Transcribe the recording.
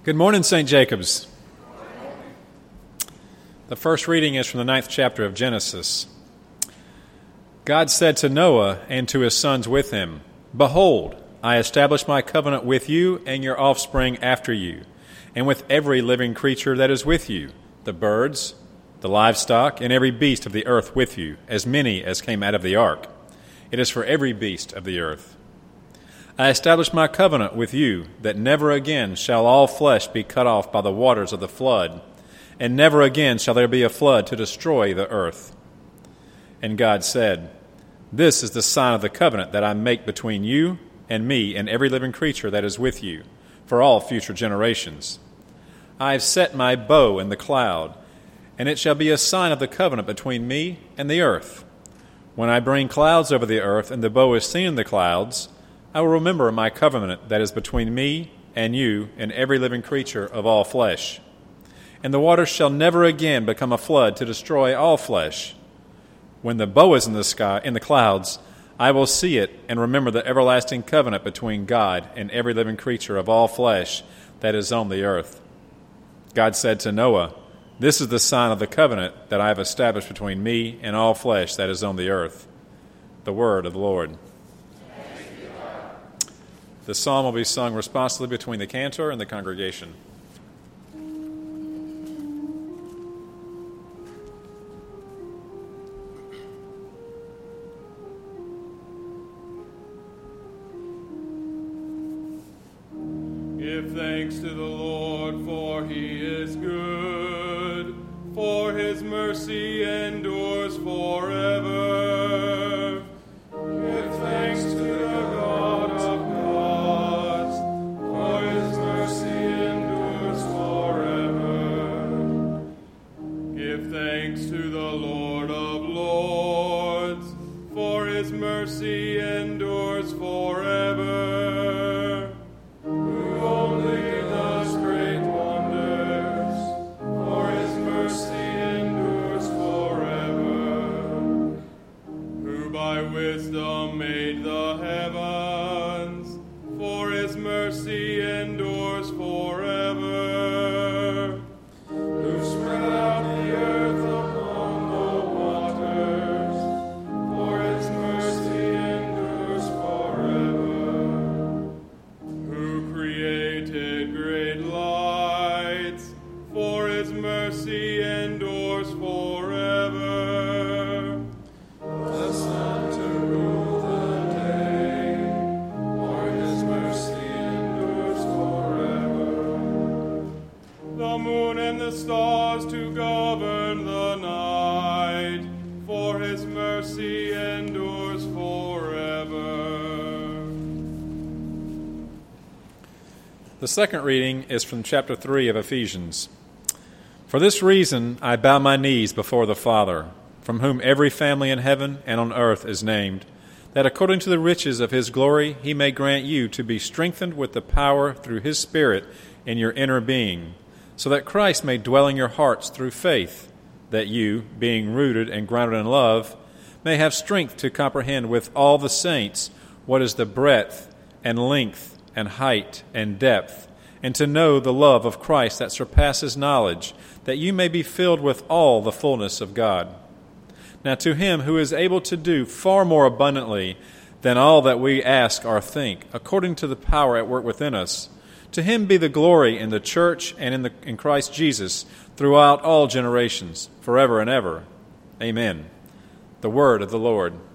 Good morning, St. Jacobs. The first reading is from the 9th chapter of Genesis. God said to Noah and to his sons with him, "Behold, I establish my covenant with you and your offspring after you, and with every living creature that is with you, the birds, the livestock, and every beast of the earth with you, as many as came out of the ark. It is for every beast of the earth. I establish my covenant with you, that never again shall all flesh be cut off by the waters of the flood, and never again shall there be a flood to destroy the earth." And God said, "This is the sign of the covenant that I make between you and me and every living creature that is with you, for all future generations. I have set my bow in the cloud, and it shall be a sign of the covenant between me and the earth. When I bring clouds over the earth, and the bow is seen in the clouds, I will remember my covenant that is between me and you and every living creature of all flesh. And the waters shall never again become a flood to destroy all flesh. When the bow is in the sky, in the clouds, I will see it and remember the everlasting covenant between God and every living creature of all flesh that is on the earth." God said to Noah, "This is the sign of the covenant that I have established between me and all flesh that is on the earth." The word of the Lord. The psalm will be sung responsively between the cantor and the congregation. Give thanks to the Lord, for he is good, for his mercy endures forever. Give thanks to the God of gods, for his mercy endures forever. Give thanks to the Lord of lords, for his mercy endures forever. Who only does great wonders, for his mercy endures forever. Who by wisdom made the heavens, for his mercy endures forever. Who spread out the earth upon the waters, for his mercy endures forever. Who created great lights, for his mercy endures forever. The sun to rule the day, for his mercy endures forever. The moon and the stars to govern the night, for his mercy endures forever. The second reading is from chapter 3 of Ephesians. "For this reason I bow my knees before the Father, from whom every family in heaven and on earth is named, that according to the riches of his glory he may grant you to be strengthened with the power through his Spirit in your inner being, so that Christ may dwell in your hearts through faith, that you, being rooted and grounded in love, may have strength to comprehend with all the saints what is the breadth and length and height and depth, and to know the love of Christ that surpasses knowledge, that you may be filled with all the fullness of God. Now to him who is able to do far more abundantly than all that we ask or think, according to the power at work within us, to him be the glory in the church and in Christ Jesus throughout all generations, forever and ever. Amen." The word of the Lord.